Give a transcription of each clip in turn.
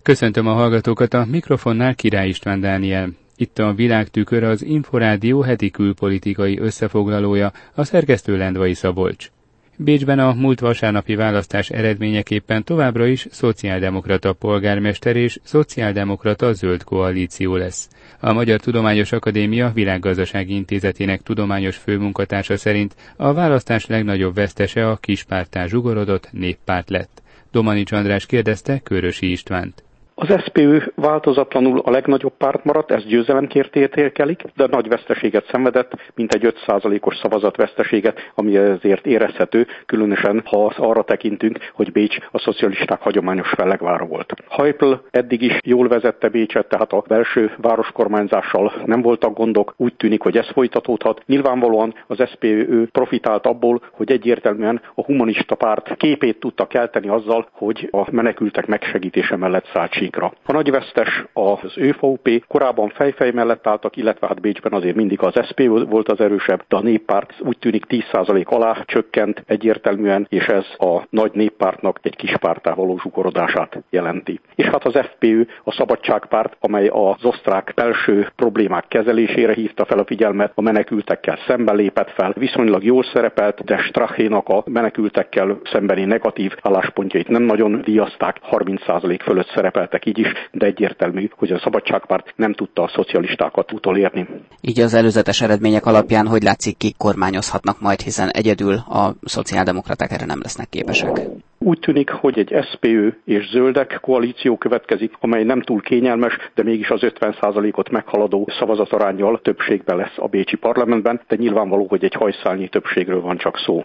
Köszöntöm a hallgatókat, a mikrofonnál Király István Dániel. Itt a Világtükör, az Inforádió heti külpolitikai összefoglalója, a szerkesztő Lendvai Szabolcs. Bécsben a múlt vasárnapi választás eredményeképpen továbbra is szociáldemokrata polgármester és szociáldemokrata zöld koalíció lesz. A Magyar Tudományos Akadémia Világgazdasági Intézetének tudományos főmunkatársa szerint a választás legnagyobb vesztese a kispárttá zsugorodott Néppárt lett. Domanics András kérdezte Körösi Istvánt. Az SZPÖ változatlanul a legnagyobb párt maradt, ezt győzelemként értékelik, de nagy veszteséget szenvedett, mint egy 5%-os szavazatveszteséget, ami ezért érezhető, különösen ha arra tekintünk, hogy Bécs a szocialisták hagyományos fellegvára volt. Häupl eddig is jól vezette Bécset, tehát a belső városkormányzással nem voltak gondok, úgy tűnik, hogy ez folytatódhat. Nyilvánvalóan az SZPÖ profitált abból, hogy egyértelműen a humanista párt képét tudta kelteni azzal, hogy a menekültek megsegítése mellett szállt. A nagy vesztes az ÖVP, korábban fejfej mellett álltak, illetve hát Bécsben azért mindig az SZPÖ volt az erősebb, de a Néppárt úgy tűnik 10% alá csökkent egyértelműen, és ez a nagy Néppártnak egy kispárttá való zsugorodását jelenti. És hát az FPÖ, a Szabadságpárt, amely az osztrák belső problémák kezelésére hívta fel a figyelmet, a menekültekkel szemben lépett fel, viszonylag jól szerepelt, de Strachénak a menekültekkel szembeni negatív álláspontjait nem nagyon díjazták, 30% fölött szerepeltek így is, de egyértelmű, hogy a Szabadságpárt nem tudta a szocialistákat utolérni. Így az előzetes eredmények alapján hogy látszik, kik kormányozhatnak majd, hiszen egyedül a szociáldemokraták erre nem lesznek képesek? Úgy tűnik, hogy egy SZPÖ és zöldek koalíció következik, amely nem túl kényelmes, de mégis az 50%-ot meghaladó szavazataránnyal többségben lesz a bécsi parlamentben, de nyilvánvaló, hogy egy hajszálnyi többségről van csak szó.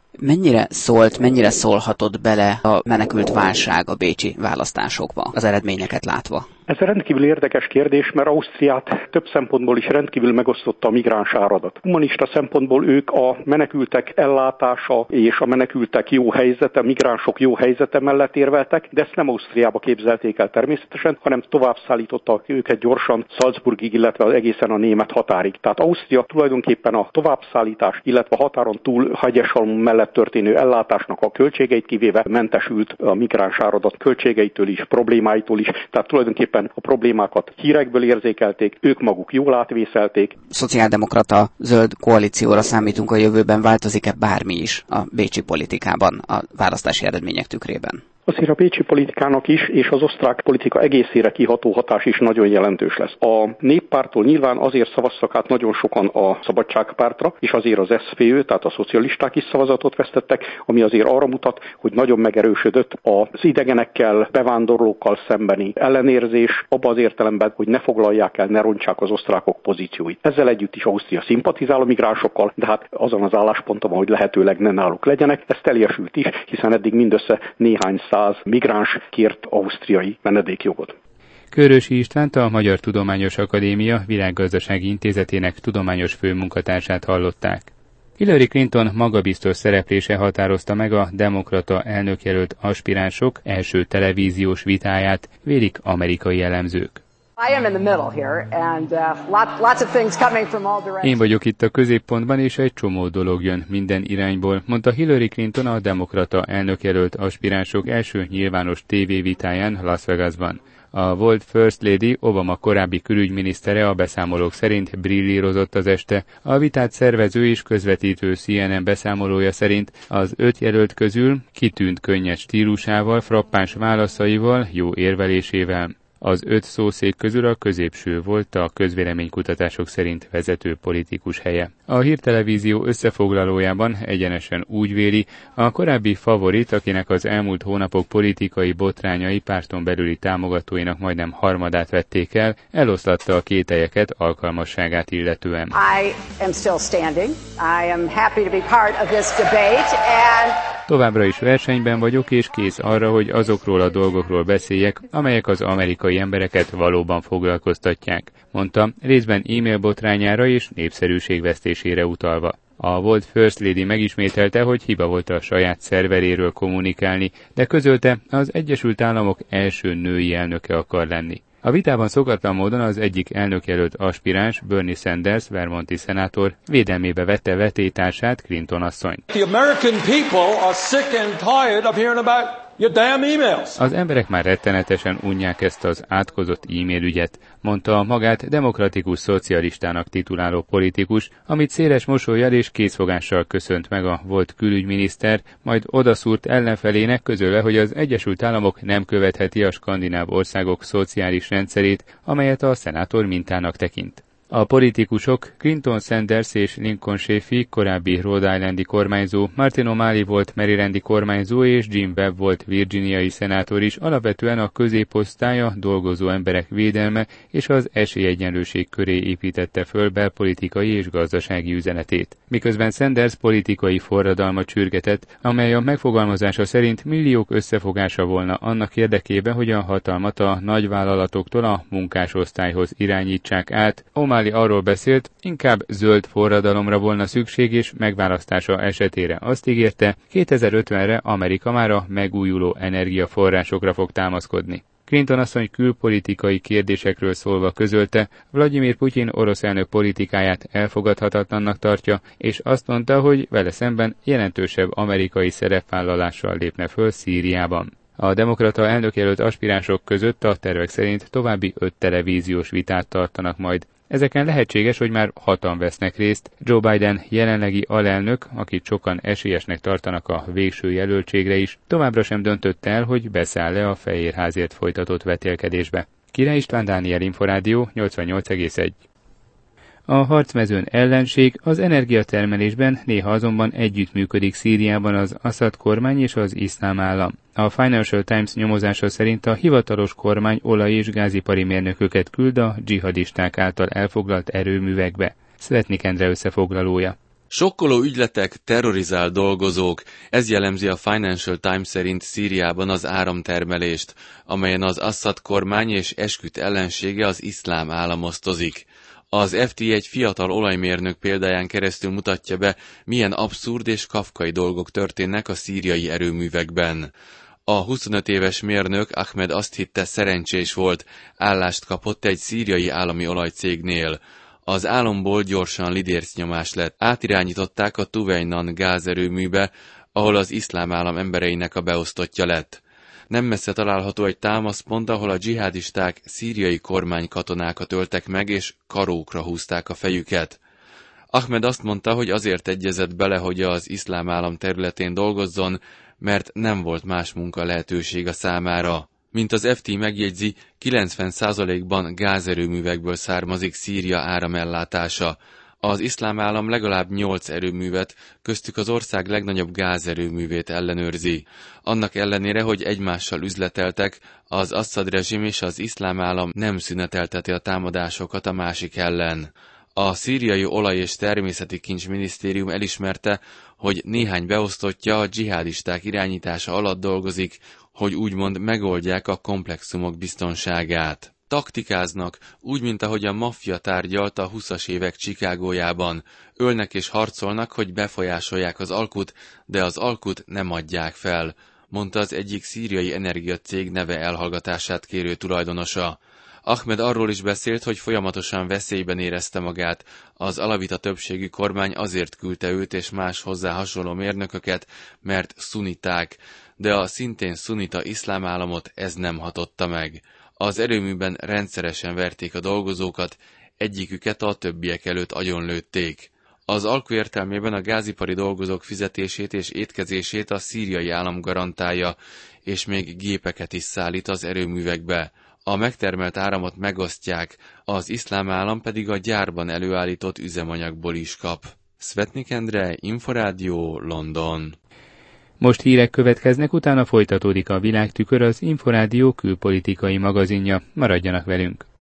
Mennyire szólhatott bele a menekült válság a bécsi választásokba, az eredményeket látva? Ez rendkívül érdekes kérdés, mert Ausztriát több szempontból is rendkívül megosztotta a migráns áradat. Humanista szempontból ők a menekültek ellátása és a menekültek jó helyzete, a migránsok jó helyzete mellett érveltek, de ezt nem Ausztriába képzelték el természetesen, hanem tovább szállítottak őket gyorsan Salzburgig, illetve egészen a német határig. Tehát Ausztria tulajdonképpen a továbbszállítás, illetve a határon túl hegyeshalmon mellett történő ellátásnak a költségeit kivéve mentesült a migráns áradat költségeitől is, problémáitól is, tehát tulajdonképpen a problémákat hírekből érzékelték, ők maguk jól átvészelték. Szociáldemokrata zöld koalícióra számítunk a jövőben, változik-e bármi is a bécsi politikában a választási eredmények tükrében? Azért a bécsi politikának is, és az osztrák politika egészére kiható hatás is nagyon jelentős lesz. A Néppárttól nyilván azért szavaztak át nagyon sokan a Szabadságpártra, és azért az SZPÖ, tehát a szocialisták is szavazatot vesztettek, ami azért arra mutat, hogy nagyon megerősödött az idegenekkel, bevándorlókkal szembeni ellenérzés, abban az értelemben, hogy ne foglalják el, ne rontsák az osztrákok pozícióit. Ezzel együtt is Ausztria szimpatizál a migránsokkal, de hát azon az állásponton, hogy lehetőleg ne náluk legyenek, ez teljesült is, hiszen eddig mindössze néhány 100 migráns kért ausztriai menedékjogot. Körösi Istvánt, a Magyar Tudományos Akadémia Világgazdasági Intézetének tudományos főmunkatársát hallották. Hillary Clinton magabiztos szereplése határozta meg a demokrata elnökjelölt aspiránsok első televíziós vitáját, vélik amerikai elemzők. Én vagyok itt a középpontban, és egy csomó dolog jön minden irányból, mondta Hillary Clinton a demokrata elnökjelölt aspiránsok első nyilvános tévévitáján Las Vegasban. A volt First Lady, Obama korábbi külügyminisztere a beszámolók szerint brillírozott az este. A vitát szervező és közvetítő CNN beszámolója szerint az 5 jelölt közül kitűnt könnyed stílusával, frappáns válaszaival, jó érvelésével. Az 5 szószék közül a középső volt a közvéleménykutatások szerint vezető politikus helye. A hírtelevízió összefoglalójában egyenesen úgy véli, a korábbi favorit, akinek az elmúlt hónapok politikai botrányai párton belüli támogatóinak majdnem harmadát vették el, eloszlatta a kételyeket alkalmasságát illetően. Továbbra is versenyben vagyok, és kész arra, hogy azokról a dolgokról beszéljek, amelyek az amerikai embereket valóban foglalkoztatják, mondta, részben e-mail botrányára és népszerűségvesztésére utalva. A volt First Lady megismételte, hogy hiba volt a saját szerveréről kommunikálni, de közölte, az Egyesült Államok első női elnöke akar lenni. A vitában szokatlan módon az egyik elnökjelölt aspiráns, Bernie Sanders, vermonti szenátor, védelmébe vette vetélytársát, Clinton asszonyt. The American people are sick and tired of hearing about Your damn emails. Az emberek már rettenetesen unják ezt az átkozott e-mail ügyet, mondta a magát demokratikus szocialistának tituláló politikus, amit széles mosollyal és készfogással köszönt meg a volt külügyminiszter, majd odaszúrt ellenfelének közölve, hogy az Egyesült Államok nem követheti a skandináv országok szociális rendszerét, amelyet a szenátor mintának tekint. A politikusok Clinton Sanders és Lincoln Chafee korábbi Rhode Islandi kormányzó, Martin O'Malley volt Marylandi kormányzó és Jim Webb volt virginiai szenátor is alapvetően a középosztálya, dolgozó emberek védelme és az esélyegyenlőség köré építette föl belpolitikai és gazdasági üzenetét. Miközben Sanders politikai forradalmat sürgetett, amely a megfogalmazása szerint milliók összefogása volna annak érdekében, hogy a hatalmat a nagyvállalatoktól a munkásosztályhoz irányítsák át, O'Malley arról beszélt, inkább zöld forradalomra volna szükség, és megválasztása esetére azt ígérte, 2050-re Amerika már a megújuló energiaforrásokra fog támaszkodni. Clinton asszony külpolitikai kérdésekről szólva közölte, Vladimir Putyin orosz elnök politikáját elfogadhatatlannak tartja, és azt mondta, hogy vele szemben jelentősebb amerikai szerepvállalással lépne föl Szíriában. A demokrata elnökjelölt aspiránsok között a tervek szerint további 5 televíziós vitát tartanak majd. Ezeken lehetséges, hogy már 6-an vesznek részt. Joe Biden jelenlegi alelnök, akit sokan esélyesnek tartanak a végső jelöltségre is, továbbra sem döntött el, hogy beszáll-e a Fehérházért folytatott vetélkedésbe. Király István, Dániel Inforádió, 88,1. A harcmezőn ellenség az energiatermelésben, néha azonban együttműködik Szíriában az Assad kormány és az iszlám állam. A Financial Times nyomozása szerint a hivatalos kormány olaj- és gázipari mérnököket küld a dzsihadisták által elfoglalt erőművekbe. Szvetnik Endre összefoglalója. Sokkoló ügyletek, terrorizált dolgozók, ez jellemzi a Financial Times szerint Szíriában az áramtermelést, amelyen az Assad kormány és esküdt ellensége az iszlám állam osztozik. Az FT egy fiatal olajmérnök példáján keresztül mutatja be, milyen abszurd és kafkai dolgok történnek a szíriai erőművekben. A 25 éves mérnök Ahmed azt hitte, szerencsés volt, állást kapott egy szíriai állami olajcégnél. Az álomból gyorsan lidércnyomás lett. Átirányították a Tuvejnan gázerőműbe, ahol az iszlám állam embereinek a beosztottja lett. Nem messze található egy támaszpont, ahol a dzsihádisták szíriai kormánykatonákat öltek meg, és karókra húzták a fejüket. Ahmed azt mondta, hogy azért egyezett bele, hogy az iszlám állam területén dolgozzon, mert nem volt más munka lehetősége számára. Mint az FT megjegyzi, 90%-ban gázerőművekből származik Szíria áramellátása. Az iszlám állam legalább 8 erőművet, köztük az ország legnagyobb gázerőművét ellenőrzi. Annak ellenére, hogy egymással üzleteltek, az Assad rezsim és az iszlám állam nem szünetelteti a támadásokat a másik ellen. A szíriai olaj- és természeti kincs minisztérium elismerte, hogy néhány beosztottja a dzsihádisták irányítása alatt dolgozik, hogy úgymond megoldják a komplexumok biztonságát. Taktikáznak, úgy, mint ahogy a maffia tárgyalt a 20-as évek Chicagójában. Ölnek és harcolnak, hogy befolyásolják az alkut, de az alkut nem adják fel, mondta az egyik szíriai energiacég neve elhallgatását kérő tulajdonosa. Ahmed arról is beszélt, hogy folyamatosan veszélyben érezte magát. Az alavita többségű kormány azért küldte őt és más hozzá hasonló mérnököket, mert szuniták, de a szintén szunita iszlám államot ez nem hatotta meg. Az erőműben rendszeresen verték a dolgozókat, egyiküket a többiek előtt agyonlőtték. Az alkú értelmében a gázipari dolgozók fizetését és étkezését a szíriai állam garantálja, és még gépeket is szállít az erőművekbe. A megtermelt áramot megosztják, az iszlám állam pedig a gyárban előállított üzemanyagból is kap. Szvetnik Endre, Inforádió, London. Most hírek következnek, utána folytatódik a Világtükör, az Inforádió külpolitikai magazinja. Maradjanak velünk!